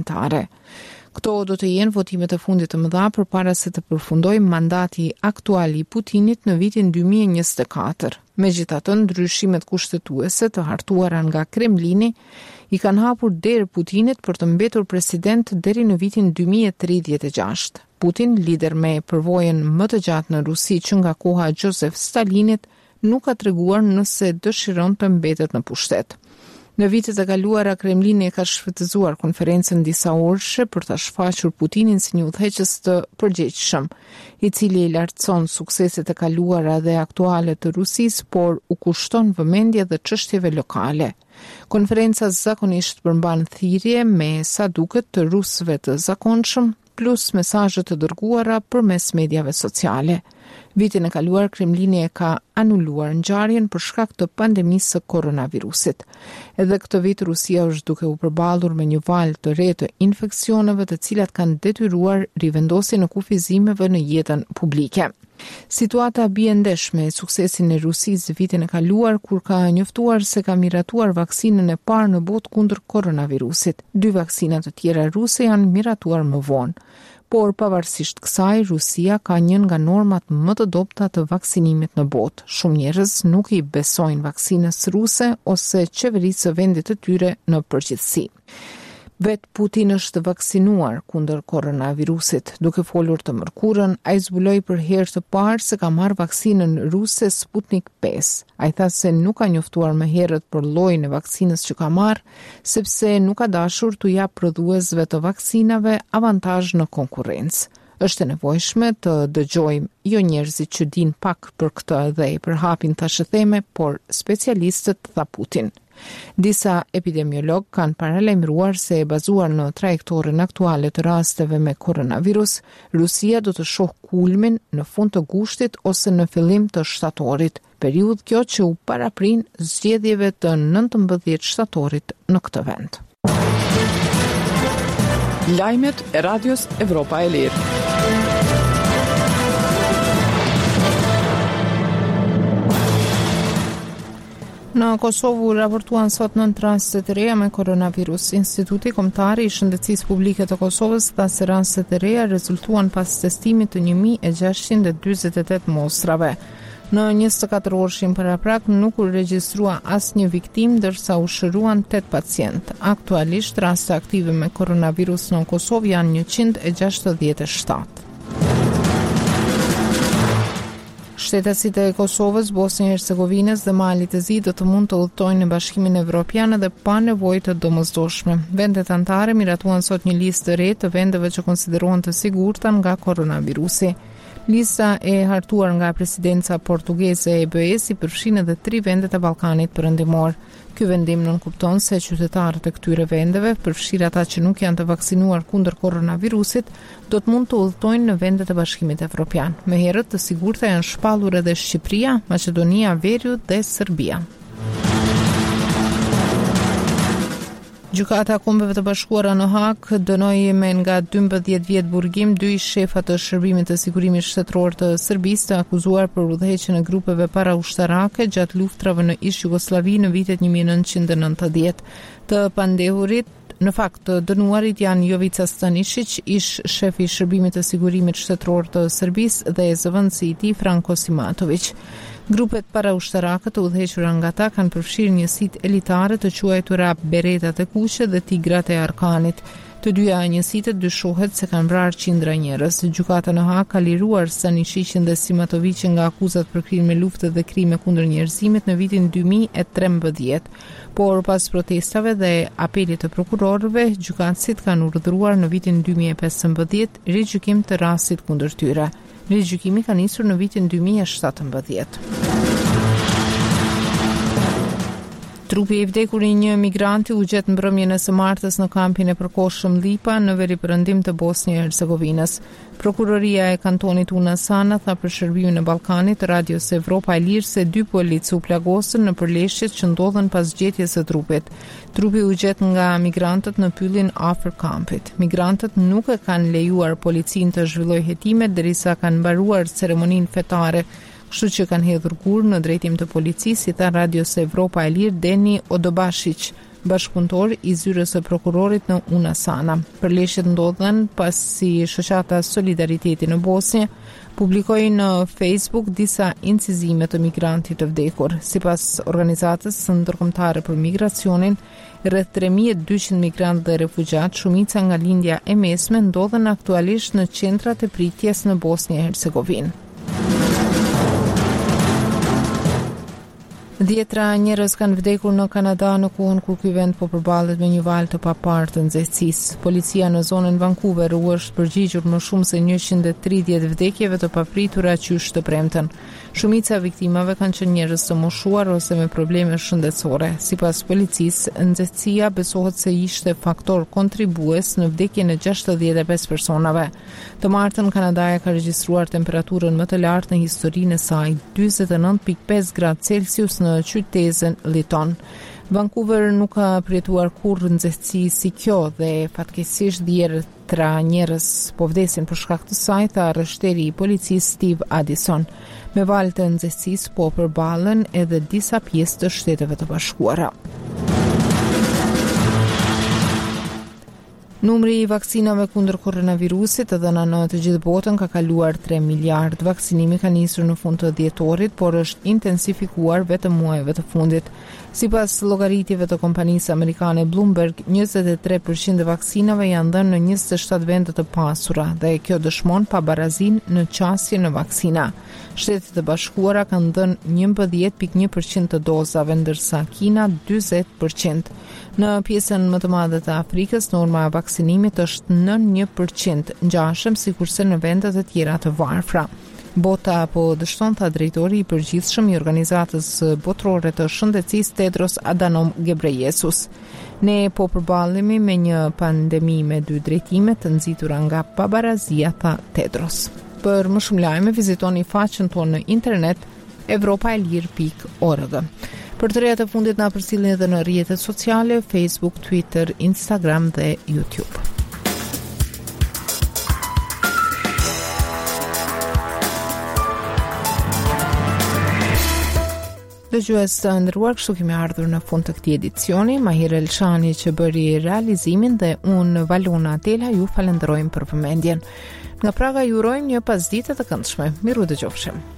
parlamentare. Këto do të jenë votimet e fundit të mëdha përpara se të përfundojë mandati aktual i Putinit në vitin 2024. Megjithatë, ndryshimet kushtetuese të hartuara nga Kremlini i kanë hapur derë Putinit për të mbetur president deri në vitin 2036. Putin, lider me përvojën më të gjatë në Rusi që nga koha e Josef Stalinit, nuk ka treguar nëse dëshiron të mbetet në pushtet. Në vitet e kaluara, Kremlini ka shfrytëzuar konferencën disa orëshe për ta shfaqur Putinin si një udhëheqës të përgjegjshëm, i cili i lartëson sukseset e kaluara dhe aktuale të Rusisë, por u kushton vëmendje dhe çështjeve lokale. Konferenca zakonisht përmban thirrje me sa duket të rusëve të zakonshëm, plus mesazhe të dërguara përmes mediave sociale. Vitin e kaluar, Kremlini e ka anuluar ngjarjen për shkak të pandemisë së koronavirusit. Edhe këtë vit Rusia është duke u përballur me një val të re të infeksioneve të cilat kanë detyruar rivendosjen e kufizimeve në jetën publike. Situata bie ndesh me suksesin e Rusisë vitin e kaluar kur ka njoftuar se ka miratuar vaksinën e parë në botë kundër koronavirusit. 2 vaksina të tjera ruse janë miratuar më vonë. Por pavarësisht kësaj, Rusia ka njën nga normat më të dobta të vaksinimit në botë. Shumë njerëz nuk i besojnë vaksinës ruse ose qeverisë së vendit të tyre në përgjithësi. Vet Putin është vaksinuar kundër koronavirusit. Duke folur të mërkurën, ai zbuloi për herë të parë se ka marrë vaksinën ruse Sputnik 5. Ai tha se nuk ka njoftuar më herët për llojin e vaksinës që ka marrë, sepse nuk ka dashur t'u jap prodhuesve të vaksinave avantazh në konkurrencë. Është e nevojshme të dëgjojmë jo njerëzit që din pak për këtë dhe i përhapin tashëtheme, por specialistët, tha Putin. Disa epidemiolog kanë paralajmëruar se e bazuar në trajektoren aktuale të rasteve me koronavirus, Rusia do të shohë kulmin në fund të gushtit ose në fillim të shtatorit, periudhë kjo që u paraprin zgjedhjeve të 19 shtatorit në këtë vend. Lajmet e Radios Evropa e Lirë. Në Kosovë raportuan sot 9 raste të reja me koronavirus. Instituti Kombëtar i Shëndetësisë Publike të Kosovës tha se rastet e reja rezultuan pas testimit të 1648 mostrave. Në 24 orëshin paraprak nuk u regjistrua asnjë viktim, ndërsa u shëruan 8 pacient. Aktualisht raste aktive me koronavirus në Kosovë janë 167. Shtetasit e Kosovës, Bosnjë e Hercegovinës dhe Malit të Zi do të mund të udhtojnë në Bashkimin Evropian edhe pa nevojë të domosdoshme. Vendet anëtare miratuan sot një listë të re të vendeve që konsiderohen të sigurta nga koronavirusi. Lista e hartuar nga presidenca portugeze e EBE-s i përfshin edhe 3 vendet e Ballkanit Perëndimor. Ky vendim nënkupton se qytetarët e këtyre vendeve, përfshirë ata që nuk janë të vaksinuar kundër koronavirusit, do të mund të udhtojnë në vendet e Bashkimit Evropian. Me herët të sigurta janë shpallur edhe Shqipëria, Maqedonia Veriut dhe Serbia. Gjykata e Kombeve të Bashkuara në Hag dënoi me nga 12 vjet burgim 2 shefa të Shërbimit të Sigurimit Shtetëror të Serbisë të akuzuar për udhëheqjen e grupeve paraushtarake gjatë luftrave në Ish Jugosllavi në vitet 1990. Të pandehurit në fakt të dënuarit janë Jovica Stanišić, ish shefi i Shërbimit të Sigurimit Shtetëror të Serbisë dhe zëvendësi i tij Franko Simatović. Grupet paraushtarake të udhëhequra nga ata kanë përfshirë njësitë elitare të quajtura Beretat e Kuqe dhe Tigrat e Arkanit. Të dyja njësitë dyshohet se kanë vrarë qindra njerëz. Gjykata në Hag ka liruar Stanišićin dhe Simatovicin nga akuzat për krime lufte dhe krime kundër njerëzimit në vitin 2013. Por pas protestave dhe apelit të prokurorëve, gjykatësit kanë urdhëruar në vitin 2015 rigjykim të rastit kundër tyre. Rigjykimi ka nisur në vitin 2017. Trupi i vdekur i një migranti u gjet mbrëmjen e së martës në kampin e përkohshëm Lipa në veriperëndim të Bosnjë e Hercegovinës. Prokuroria e kantonit Una Sana tha për Shërbimin e Ballkanit Radios Evropa e Lirë se 2 policë u plagosën në përleshjet që ndodhen pas gjetjes së trupit. Trupi u gjet nga migrantët në pyllin afër kampit. Migrantët nuk e kanë lejuar policinë të zhvillojë hetimet derisa kanë mbaruar ceremoninë fetare, kështu që kanë hedhur gur në drejtim të policisë, si tha Radios Evropa e Lirë Deni Odobashić. bashkëpunëtor i zyrës së prokurorit në Unasana. Përleshjet ndodhen pasi shoqata Solidariteti në Bosnjë publikoi në Facebook disa incizime të migrantit të vdekur. Sipas organizatës ndërkombëtare për migracionin, rreth 3200 migrantë dhe refugjat, shumica nga lindja e mesme, ndodhen aktualisht në qendrat e pritjes në Bosnjë e Hercegovinë. 10 njerëz kanë vdekur në Kanada në kohën kur ky vend po përballet me një val të paparë të nxehtësisë. Policia në zonën Vancouver u është përgjigjur më shumë se 130 vdekjeve të papritura qysh të premten. Shumica viktimave kanë qenë njerëz të moshuar ose me probleme shëndetësore. Sipas policisë, nxehtësia besohet se ishte faktor kontribues në vdekjen e 65 personave. Të martën Kanada ka regjistruar temperaturën më të lartë në historinë e saj, 49.5 gradë Celsius në qytetin Lytton. Vancouver nuk ka përjetuar kurrë nxehtësi si kjo dhe fatkeqësisht 10 njerëz po vdesin për shkak të saj, tha rreshteri i policisë Steve Addison. Me valë të nxehtësisë po përballen edhe disa pjesë të Shteteve të Bashkuara. Numri i vaksinave kundër koronavirusit të dhëna në të gjithë botën ka kaluar 3 miliard. Vaksinimi ka nisur në fund të dhjetorit, por është intensifikuar vetëm muajve të fundit. Sipas llogaritjeve të kompanisë amerikane Bloomberg, 23% e vaksinave janë dhënë në 27 vende të pasura dhe kjo dëshmon pabarazinë në qasje në vaksina. Shtetet e Bashkuara kanë dhënë 11.1% të dozave, ndërsa Kina 40%. Në pjesën më të madhe të Afrikës, norma e vaksinimit është nën 1%, ngjashëm sikurse në vendet e tjera të varfra. Bota po dështon, tha drejtori i përgjithshëm i Organizatës Botërore të Shëndetësisë Tedros Adhanom Ghebreyesus. Ne po përballemi me një pandemi me 2 drejtime të nxitura nga pabarazia, tha Tedros. Për më shumë lajme vizitoni faqen tonë në internet europaelir.org. Për të reja të fundit na përcjellni edhe në rrjetet sociale, Facebook, Twitter, Instagram dhe YouTube. Dëgjues të nderuar, kështu kemi ardhur në fund të këtij edicioni. Mahir Elshani që bëri realizimin dhe unë Valona Tela ju falenderojmë për vëmendjen. Nga Praga ju urojmë një pasditë të këndshme. Miru dëgjofshim.